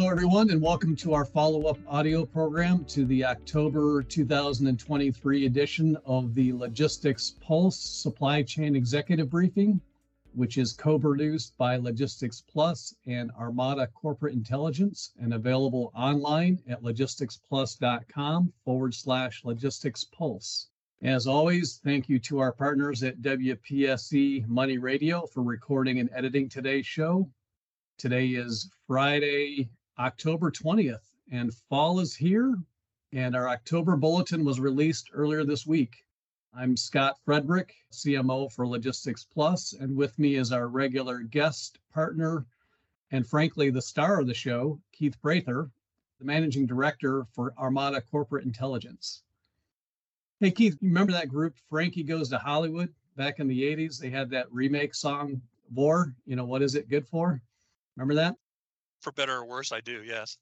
Hello, everyone, and welcome to our follow-up audio program to the October 2023 edition of the Logistics Pulse Supply Chain Executive Briefing, which is co-produced by Logistics Plus and Armada Corporate Intelligence and available online at logisticsplus.com/Logistics Pulse. As always, thank you to our partners at WPSE Money Radio for recording and editing today's show. Today is Friday, October 20th, and fall is here, and our October bulletin was released earlier this week. I'm Scott Frederick, CMO for Logistics Plus, and with me is our regular guest partner, and frankly, the star of the show, Keith Prather, the Managing Director for Armada Corporate Intelligence. Hey, Keith, you remember that group, Frankie Goes to Hollywood, back in the 80s? They had that remake song, War, What Is It Good For? Remember that? For better or worse, I do, yes.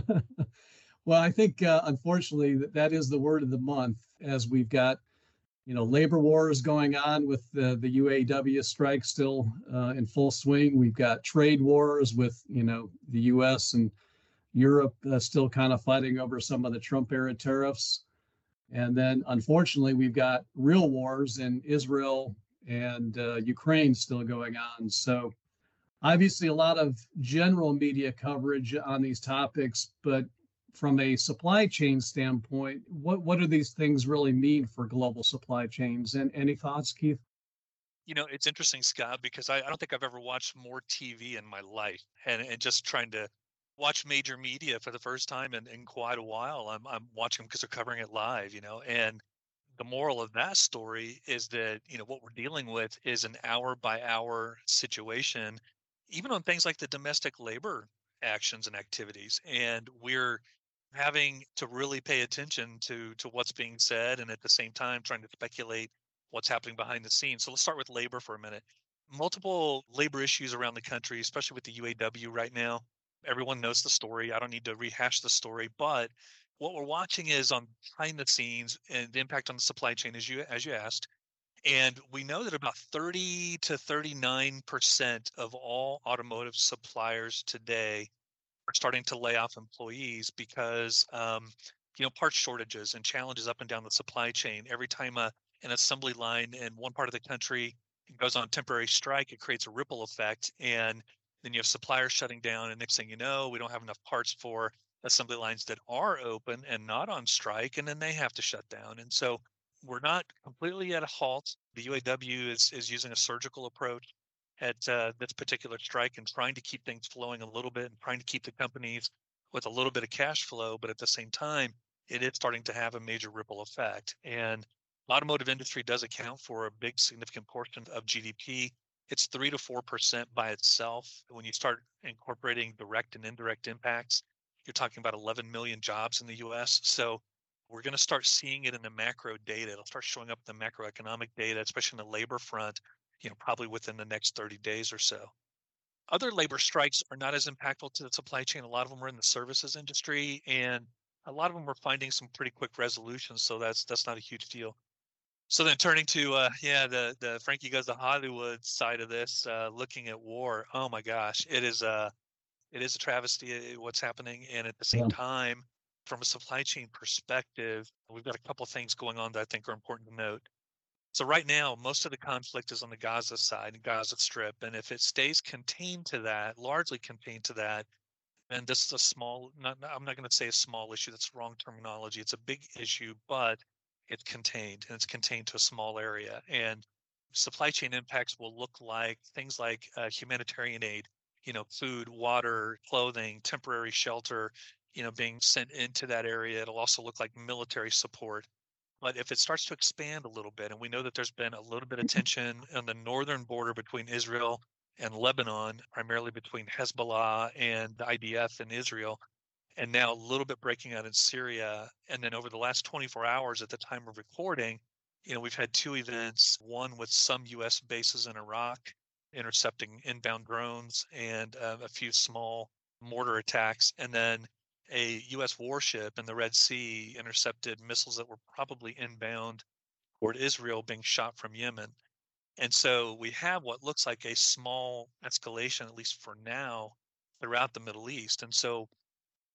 Well, I think, unfortunately, that is the word of the month, as we've got, labor wars going on with the UAW strike still in full swing. We've got trade wars with, the U.S. and Europe still kind of fighting over some of the Trump-era tariffs. And then, unfortunately, we've got real wars in Israel and Ukraine still going on. So, obviously, a lot of general media coverage on these topics, but from a supply chain standpoint, what do these things really mean for global supply chains? And any thoughts, Keith? It's interesting, Scott, because I don't think I've ever watched more TV in my life, and just trying to watch major media for the first time in quite a while. I'm watching them because they're covering it live, and the moral of that story is that, what we're dealing with is an hour by hour situation, even on things like the domestic labor actions and activities. And we're having to really pay attention to what's being said, and at the same time trying to speculate what's happening behind the scenes. So let's start with labor for a minute. Multiple labor issues around the country, especially with the UAW right now. Everyone knows the story. I don't need to rehash the story, but what we're watching is on behind the scenes and the impact on the supply chain, as you asked. And we know that about 30 to 39% of all automotive suppliers today are starting to lay off employees because, parts shortages and challenges up and down the supply chain. Every time an assembly line in one part of the country goes on temporary strike, it creates a ripple effect. And then you have suppliers shutting down. And next thing you know, we don't have enough parts for assembly lines that are open and not on strike. And then they have to shut down. And so we're not completely at a halt. The UAW is using a surgical approach at this particular strike and trying to keep things flowing a little bit and trying to keep the companies with a little bit of cash flow. But at the same time, it is starting to have a major ripple effect. And automotive industry does account for a big, significant portion of GDP. It's 3 to 4% by itself. When you start incorporating direct and indirect impacts, you're talking about 11 million jobs in the U.S. So we're going to start seeing it in the macro data. It'll start showing up in the macroeconomic data, especially in the labor front, probably within the next 30 days or so. Other labor strikes are not as impactful to the supply chain. A lot of them are in the services industry, and a lot of them are finding some pretty quick resolutions. So that's not a huge deal. So then turning to the Frankie Goes to Hollywood side of this, looking at war. Oh my gosh, it is a travesty what's happening, and at the same time, from a supply chain perspective, we've got a couple of things going on that I think are important to note. So right now, most of the conflict is on the Gaza side, Gaza Strip, and if it stays contained to that, largely contained to that, and this is a small, I'm not going to say a small issue, that's wrong terminology. It's a big issue, but it's contained, and it's contained to a small area. And supply chain impacts will look like things like humanitarian aid, food, water, clothing, temporary shelter, being sent into that area. It'll also look like military support. But if it starts to expand a little bit, and we know that there's been a little bit of tension on the northern border between Israel and Lebanon, primarily between Hezbollah and the IDF in Israel, and now a little bit breaking out in Syria. And then over the last 24 hours at the time of recording, we've had two events, one with some U.S. bases in Iraq intercepting inbound drones and a few small mortar attacks, and then a U.S. warship in the Red Sea intercepted missiles that were probably inbound toward Israel being shot from Yemen. And so we have what looks like a small escalation, at least for now, throughout the Middle East. And so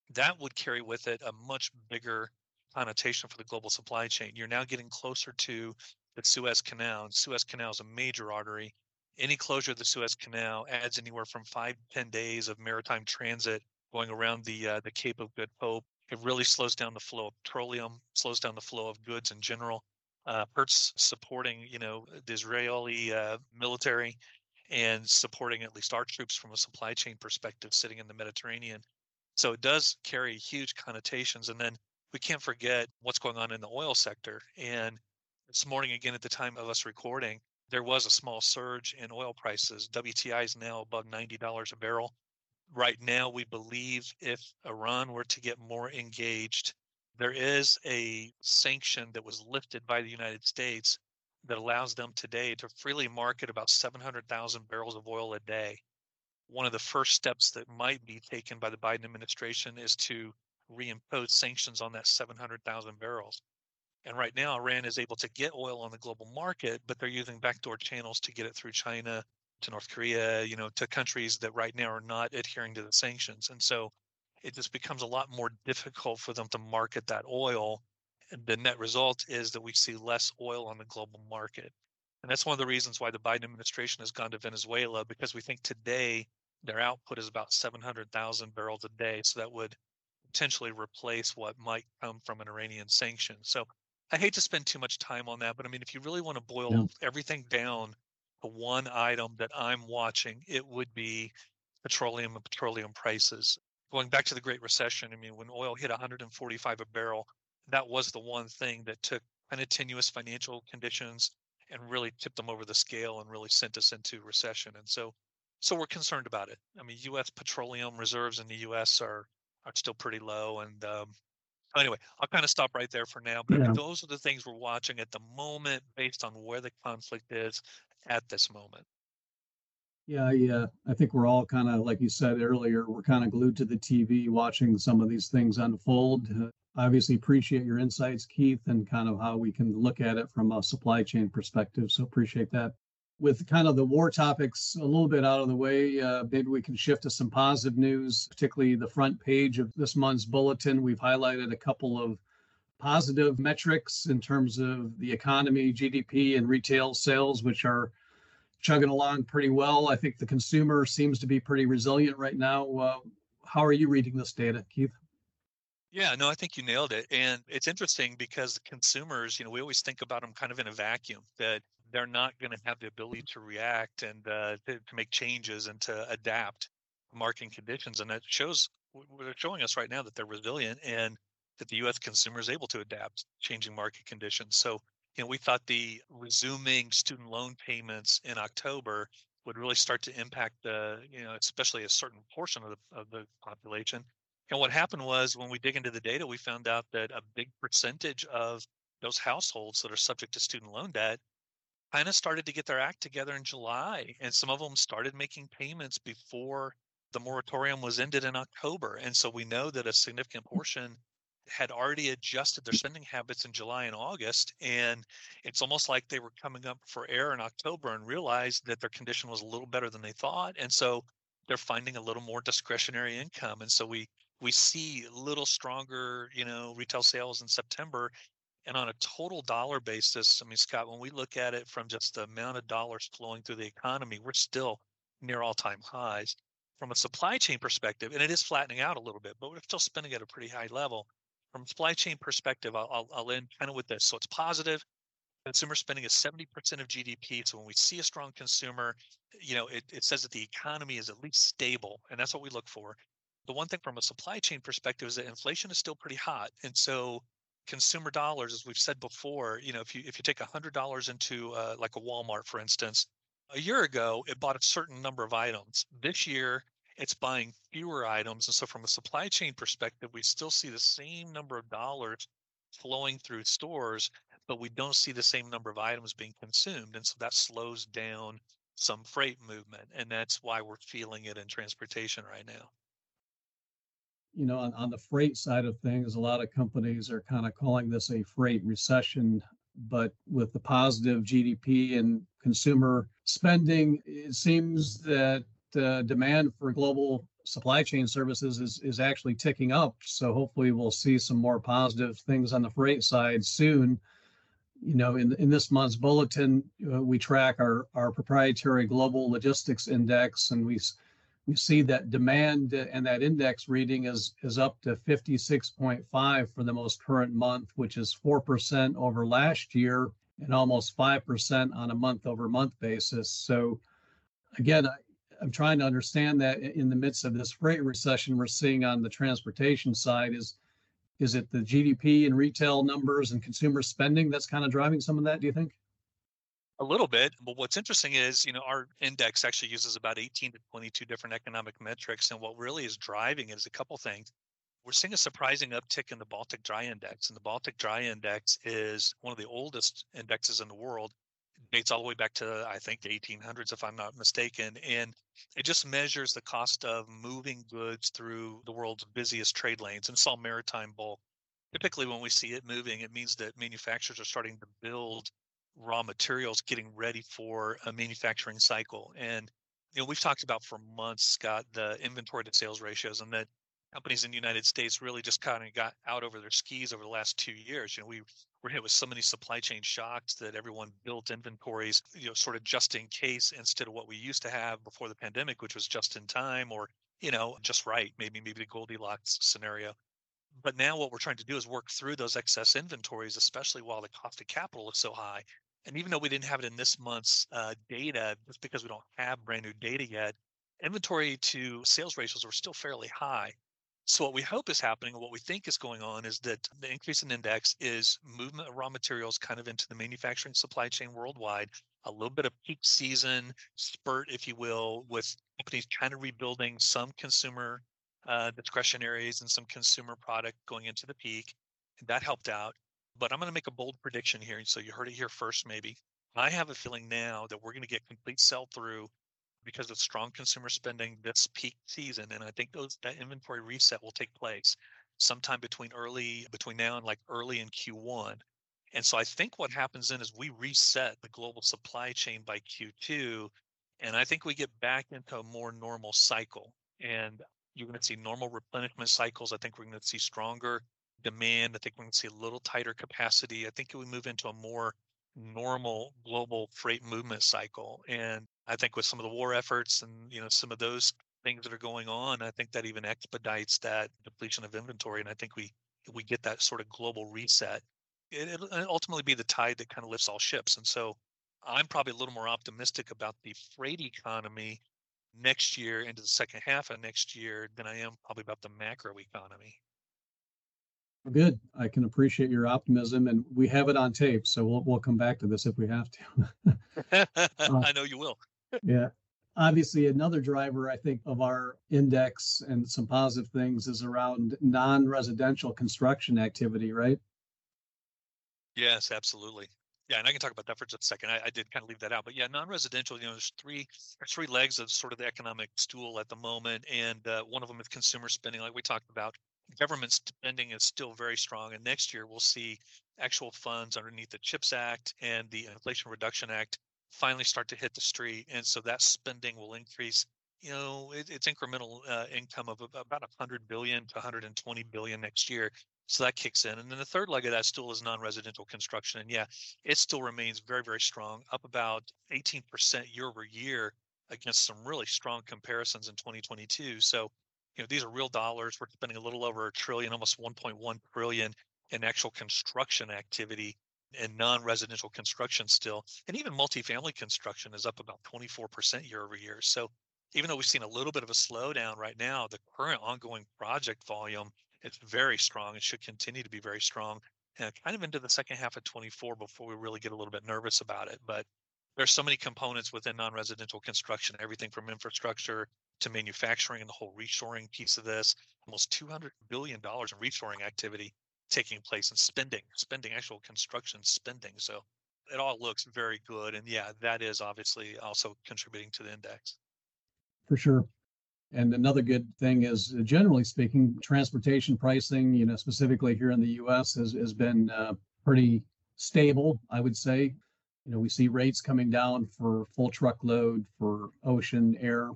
that would carry with it a much bigger connotation for the global supply chain. You're now getting closer to the Suez Canal, and Suez Canal is a major artery. Any closure of the Suez Canal adds anywhere from 5 to 10 days of maritime transit going around the Cape of Good Hope. It really slows down the flow of petroleum, slows down the flow of goods in general, hurts supporting, the Israeli military and supporting at least our troops from a supply chain perspective sitting in the Mediterranean. So it does carry huge connotations. And then we can't forget what's going on in the oil sector. And this morning, again, at the time of us recording, there was a small surge in oil prices. WTI is now above $90 a barrel. Right now, we believe if Iran were to get more engaged, there is a sanction that was lifted by the United States that allows them today to freely market about 700,000 barrels of oil a day. One of the first steps that might be taken by the Biden administration is to reimpose sanctions on that 700,000 barrels. And right now, Iran is able to get oil on the global market, but they're using backdoor channels to get it through China to North Korea, to countries that right now are not adhering to the sanctions. And so it just becomes a lot more difficult for them to market that oil. And the net result is that we see less oil on the global market. And that's one of the reasons why the Biden administration has gone to Venezuela, because we think today their output is about 700,000 barrels a day. So that would potentially replace what might come from an Iranian sanction. So I hate to spend too much time on that, but I mean, if you really want to Yeah. boil everything down to one item that I'm watching, it would be petroleum and petroleum prices. Going back to the Great Recession, I mean, when oil hit 145 a barrel, that was the one thing that took kind of tenuous financial conditions and really tipped them over the scale and really sent us into recession. And so we're concerned about it. I mean, U.S. petroleum reserves in the U.S. are still pretty low. And anyway, I'll kind of stop right there for now. But I mean, Yeah. those are the things we're watching at the moment based on where the conflict is at this moment. Yeah, I think we're all kind of, like you said earlier, we're kind of glued to the TV watching some of these things unfold. Obviously, appreciate your insights, Keith, and kind of how we can look at it from a supply chain perspective. So appreciate that. With kind of the war topics a little bit out of the way, maybe we can shift to some positive news, particularly the front page of this month's bulletin. We've highlighted a couple of positive metrics in terms of the economy, GDP, and retail sales, which are chugging along pretty well. I think the consumer seems to be pretty resilient right now. How are you reading this data, Keith? Yeah, no, I think you nailed it. And it's interesting because consumers, we always think about them kind of in a vacuum, that they're not going to have the ability to react and to make changes and to adapt to market conditions. And it shows, they're showing us right now that they're resilient and that the U.S. consumer is able to adapt changing market conditions. So, we thought the resuming student loan payments in October would really start to impact especially a certain portion of the population. And what happened was when we dig into the data, we found out that a big percentage of those households that are subject to student loan debt kind of started to get their act together in July. And some of them started making payments before the moratorium was ended in October. And so we know that a significant portion had already adjusted their spending habits in July and August. And it's almost like they were coming up for air in October and realized that their condition was a little better than they thought. And so they're finding a little more discretionary income. And so we see a little stronger, retail sales in September. And on a total dollar basis, I mean, Scott, when we look at it from just the amount of dollars flowing through the economy, we're still near all-time highs. From a supply chain perspective, and it is flattening out a little bit, but we're still spending at a pretty high level. From a supply chain perspective, I'll end kind of with this. So it's positive. Consumer spending is 70% of GDP. So when we see a strong consumer, it says that the economy is at least stable, and that's what we look for. The one thing from a supply chain perspective is that inflation is still pretty hot. And so consumer dollars, as we've said before, if you take $100 into like a Walmart, for instance, a year ago, it bought a certain number of items. This year, it's buying fewer items. And so from a supply chain perspective, we still see the same number of dollars flowing through stores, but we don't see the same number of items being consumed. And so that slows down some freight movement. And that's why we're feeling it in transportation right now. On the freight side of things, a lot of companies are kind of calling this a freight recession. But with the positive GDP and consumer spending, it seems that demand for global supply chain services is actually ticking up. So hopefully we'll see some more positive things on the freight side soon. In this month's bulletin, we track our proprietary global logistics index, and we see that demand and that index reading is up to 56.5 for the most current month, which is 4% over last year and almost 5% on a month over month basis. So again, I'm trying to understand that in the midst of this freight recession we're seeing on the transportation side, is it the GDP and retail numbers and consumer spending that's kind of driving some of that, do you think? A little bit, but what's interesting is, our index actually uses about 18 to 22 different economic metrics, and what really is driving it is a couple things. We're seeing a surprising uptick in the Baltic Dry Index, and the Baltic Dry Index is one of the oldest indexes in the world. It dates all the way back to, I think, the 1800s, if I'm not mistaken, and it just measures the cost of moving goods through the world's busiest trade lanes, and it's all maritime bulk. Typically, when we see it moving, it means that manufacturers are starting to build raw materials, getting ready for a manufacturing cycle. And we've talked about for months, Scott, the inventory to sales ratios, and that companies in the United States really just kind of got out over their skis over the last 2 years. We were hit with so many supply chain shocks that everyone built inventories, sort of just in case, instead of what we used to have before the pandemic, which was just in time, or just right, maybe the Goldilocks scenario. But now what we're trying to do is work through those excess inventories, especially while the cost of capital is so high. And even though we didn't have it in this month's data, just because we don't have brand new data yet, inventory to sales ratios are still fairly high. So what we hope is happening, and what we think is going on, is that the increase in index is movement of raw materials kind of into the manufacturing supply chain worldwide, a little bit of peak season spurt, if you will, with companies kind of rebuilding some consumer discretionaries and some consumer product going into the peak. That helped out. But I'm going to make a bold prediction here. So you heard it here first, maybe. I have a feeling now that we're going to get complete sell through because of strong consumer spending this peak season. And I think that inventory reset will take place sometime between now and like early in Q1. And so I think what happens then is we reset the global supply chain by Q2. And I think we get back into a more normal cycle. And you're going to see normal replenishment cycles. I think we're going to see stronger demand. I think we're going to see a little tighter capacity. I think we move into a more normal global freight movement cycle. And I think with some of the war efforts and some of those things that are going on, I think that even expedites that depletion of inventory. And I think we get that sort of global reset. It'll ultimately be the tide that kind of lifts all ships. And so I'm probably a little more optimistic about the freight economy next year into the second half of next year than I am probably about the macro economy. Good. I can appreciate your optimism, and we have it on tape, so we'll come back to this if we have to. I know you will. Yeah. Obviously, another driver, I think, of our index and some positive things is around non-residential construction activity, right? Yes, absolutely. Yeah, and I can talk about that for just a second. I did kind of leave that out, but yeah, non-residential. There's three legs of sort of the economic stool at the moment, and one of them is consumer spending, like we talked about. Government spending is still very strong, and next year we'll see actual funds underneath the CHIPS Act and the Inflation Reduction Act finally start to hit the street, and so that spending will increase. It's incremental income of about 100 billion to 120 billion next year. So that kicks in. And then the third leg of that stool is non-residential construction. And yeah, it still remains very, very strong, up about 18% year over year against some really strong comparisons in 2022. So, these are real dollars. We're spending a little over $1 trillion, almost 1.1 trillion in actual construction activity and non-residential construction still. And even multifamily construction is up about 24% year over year. So even though we've seen a little bit of a slowdown right now, the current ongoing project volume, it's very strong. It should continue to be very strong, and kind of into the second half of 24 before we really get a little bit nervous about it. But there's so many components within non-residential construction, everything from infrastructure to manufacturing and the whole reshoring piece of this. Almost $200 billion in reshoring activity taking place and spending, actual construction spending. So it all looks very good. And yeah, that is obviously also contributing to the index. For sure. And another good thing is, generally speaking, transportation pricing, specifically here in the U.S., has been pretty stable, I would say. We see rates coming down for full truckload, for ocean, air.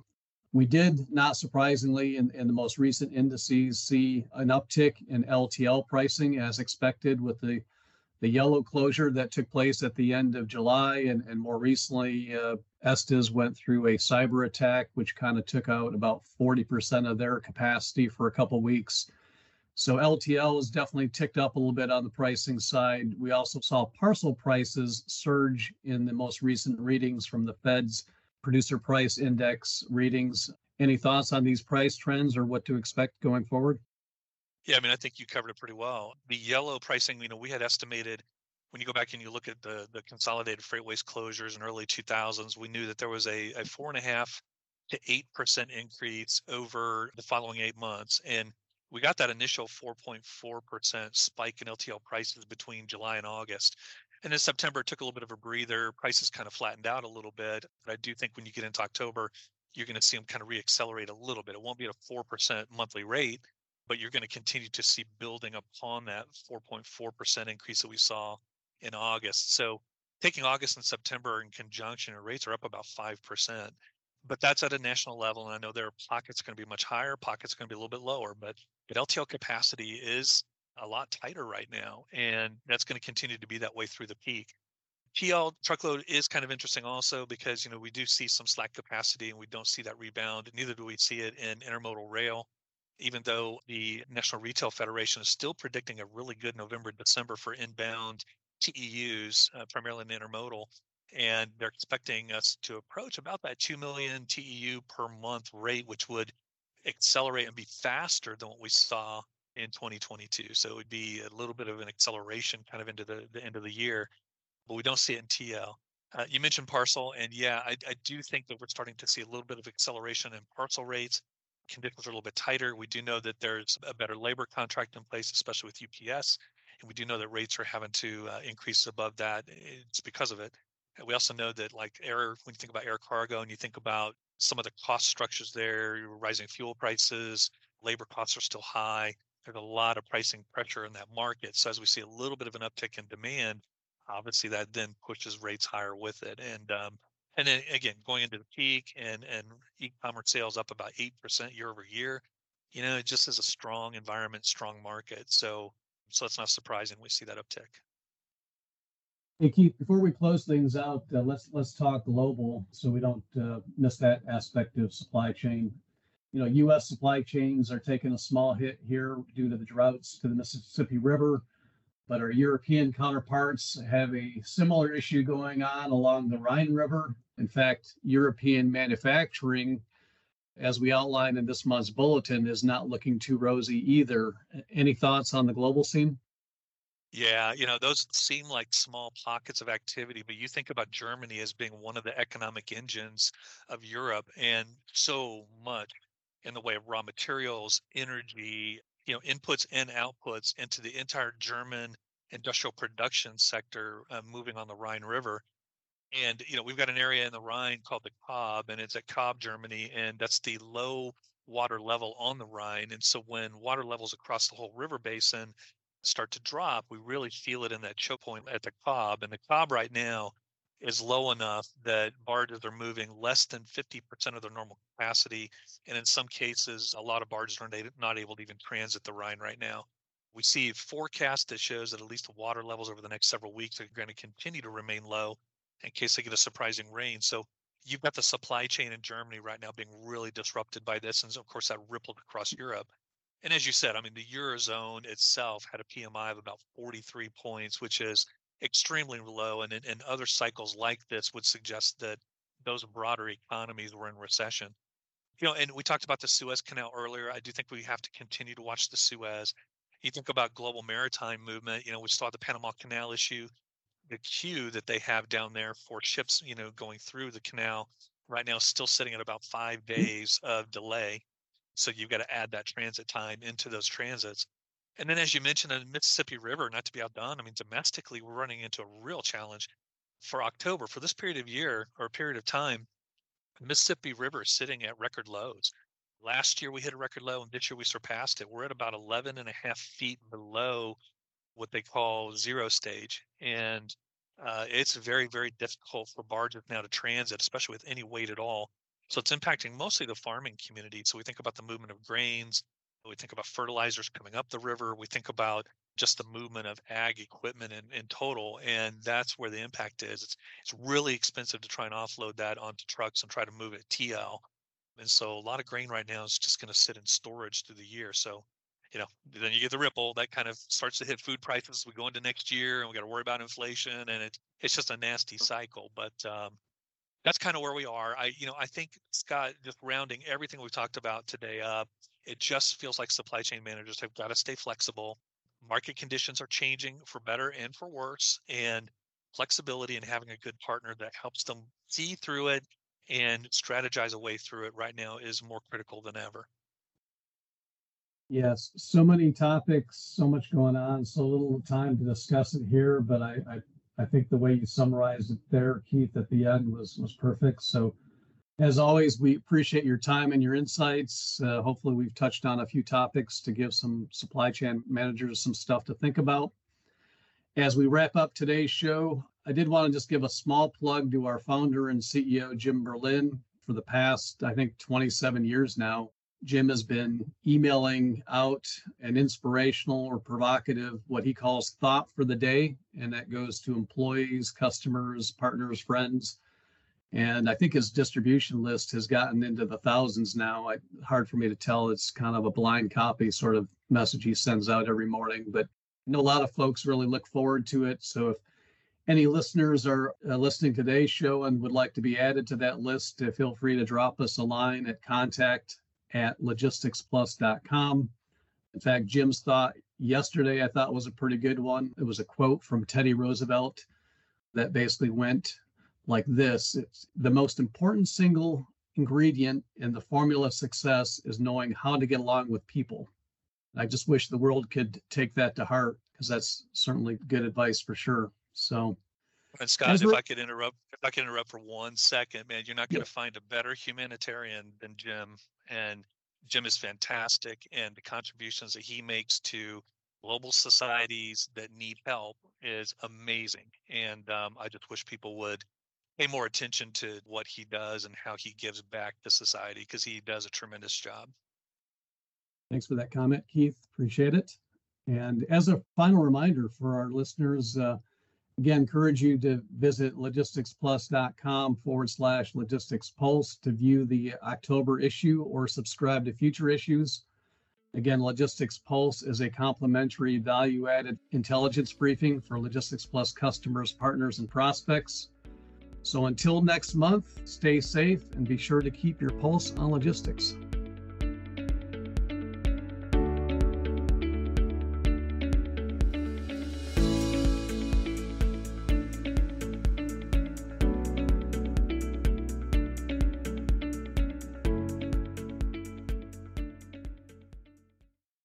We did, not surprisingly, in the most recent indices, see an uptick in LTL pricing as expected with the yellow closure that took place at the end of July. And more recently, Estes went through a cyber attack, which kind of took out about 40% of their capacity for a couple of weeks. So LTL has definitely ticked up a little bit on the pricing side. We also saw parcel prices surge in the most recent readings from the Fed's producer price index readings. Any thoughts on these price trends or what to expect going forward? Yeah, I mean, I think you covered it pretty well. The yellow pricing, we had estimated when you go back and you look at the consolidated freightways closures in early 2000s, we knew that there was a 4.5 to 8% increase over the following 8 months. And we got that initial 4.4% spike in LTL prices between July and August. And in September, it took a little bit of a breather. Prices kind of flattened out a little bit. But I do think when you get into October, you're going to see them kind of reaccelerate a little bit. It won't be at a 4% monthly rate, but you're going to continue to see building upon that 4.4% increase that we saw in August. So taking August and September in conjunction, our rates are up about 5%. But that's at a national level. And I know there are pockets going to be much higher, pockets going to be a little bit lower, but LTL capacity is a lot tighter right now. And that's going to continue to be that way through the peak. TL truckload is kind of interesting also because, we do see some slack capacity and we don't see that rebound. Neither do we see it in intermodal rail, even though the National Retail Federation is still predicting a really good November, December for inbound TEUs, primarily in intermodal. And they're expecting us to approach about that 2 million TEU per month rate, which would accelerate and be faster than what we saw in 2022. So it would be a little bit of an acceleration kind of into the end of the year, but we don't see it in TL. You mentioned parcel, and yeah, I do think that we're starting to see a little bit of acceleration in parcel rates. Conditions are a little bit tighter. We do know that there's a better labor contract in place, especially with UPS, and we do know that rates are having to increase above that. It's because of it. And we also know that like air, when you think about air cargo and you think about some of the cost structures there, rising fuel prices, labor costs are still high. There's a lot of pricing pressure in that market. So as we see a little bit of an uptick in demand, obviously that then pushes rates higher with it. And then again, going into the peak and e-commerce sales up about 8% year over year, it just is a strong environment, strong market. So it's not surprising we see that uptick. Hey Keith, before we close things out, let's talk global so we don't miss that aspect of supply chain. U.S. supply chains are taking a small hit here due to the droughts to the Mississippi River, but our European counterparts have a similar issue going on along the Rhine River. In fact, European manufacturing, as we outlined in this month's bulletin, is not looking too rosy either. Any thoughts on the global scene? Yeah, those seem like small pockets of activity, but you think about Germany as being one of the economic engines of Europe, and so much in the way of raw materials, energy, inputs and outputs into the entire German industrial production sector moving on the Rhine River. And we've got an area in the Rhine called the Cobb, and it's at Cobb, Germany, and that's the low water level on the Rhine. And so when water levels across the whole river basin start to drop, we really feel it in that choke point at the Cobb. And the Cobb right now is low enough that barges are moving less than 50% of their normal capacity. And in some cases, a lot of barges are not able to even transit the Rhine right now. We see a forecast that shows that at least the water levels over the next several weeks are going to continue to remain low in case they get a surprising rain. So you've got the supply chain in Germany right now being really disrupted by this. And so, of course, that rippled across Europe. And as you said, I mean, the Eurozone itself had a PMI of about 43 points, which is extremely low. And in other cycles like this would suggest that those broader economies were in recession. And we talked about the Suez Canal earlier. I do think we have to continue to watch the Suez. You think about global maritime movement, we saw the Panama Canal issue, the queue that they have down there for ships, going through the canal right now is still sitting at about 5 days of delay. So you've got to add that transit time into those transits. And then, as you mentioned, the Mississippi River, not to be outdone, I mean, domestically, we're running into a real challenge for October. For this period of year or period of time, the Mississippi River is sitting at record lows. Last year, we hit a record low, and this year we surpassed it. We're at about 11 and a half feet below what they call zero stage. And it's very, very difficult for barges now to transit, especially with any weight at all. So it's impacting mostly the farming community. So we think about the movement of grains, we think about fertilizers coming up the river, we think about just the movement of ag equipment in total. And that's where the impact is. It's really expensive to try and offload that onto trucks and try to move it TL. And so a lot of grain right now is just going to sit in storage through the year. So, then you get the ripple that kind of starts to hit food prices. We go into next year and we got to worry about inflation, and it's just a nasty cycle. But that's kind of where we are. I think, Scott, just rounding everything we've talked about today up, it just feels like supply chain managers have got to stay flexible. Market conditions are changing for better and for worse, and flexibility and having a good partner that helps them see through it and strategize a way through it right now is more critical than ever. Yes, so many topics, so much going on, so little time to discuss it here, but I think the way you summarized it there, Keith, at the end was perfect. So as always, we appreciate your time and your insights. Hopefully we've touched on a few topics to give some supply chain managers some stuff to think about. As we wrap up today's show, I did want to just give a small plug to our founder and CEO, Jim Berlin. For the past, I think, 27 years now, Jim has been emailing out an inspirational or provocative, what he calls thought for the day. And that goes to employees, customers, partners, friends. And I think his distribution list has gotten into the thousands now. Hard for me to tell. It's kind of a blind copy sort of message he sends out every morning. But I know a lot of folks really look forward to it. So if any listeners are listening to today's show and would like to be added to that list, feel free to drop us a line at contact@logisticsplus.com. In fact, Jim's thought yesterday I thought was a pretty good one. It was a quote from Teddy Roosevelt that basically went like this: it's the most important single ingredient in the formula of success is knowing how to get along with people. I just wish the world could take that to heart, because that's certainly good advice for sure. So, and Scott, if I could interrupt for 1 second, man, you're not going to find a better humanitarian than Jim. And Jim is fantastic, and the contributions that he makes to global societies that need help is amazing. And I just wish people would pay more attention to what he does and how he gives back to society, because he does a tremendous job. Thanks for that comment, Keith. Appreciate it. And as a final reminder for our listeners, again, encourage you to visit logisticsplus.com/logistics pulse to view the October issue or subscribe to future issues. Again, Logistics Pulse is a complimentary value-added intelligence briefing for Logistics Plus customers, partners, and prospects. So until next month, stay safe and be sure to keep your pulse on logistics.